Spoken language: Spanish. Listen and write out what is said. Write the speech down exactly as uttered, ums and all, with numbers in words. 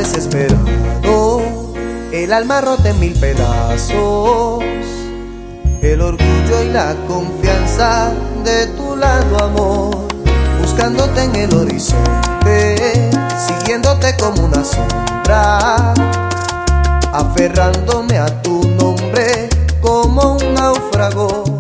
desesperado, el alma rota en mil pedazos, el orgullo y la confianza de tu lado, amor, buscándote en el horizonte, siguiéndote como una sombra, aferrándome a tu nombre como un náufrago.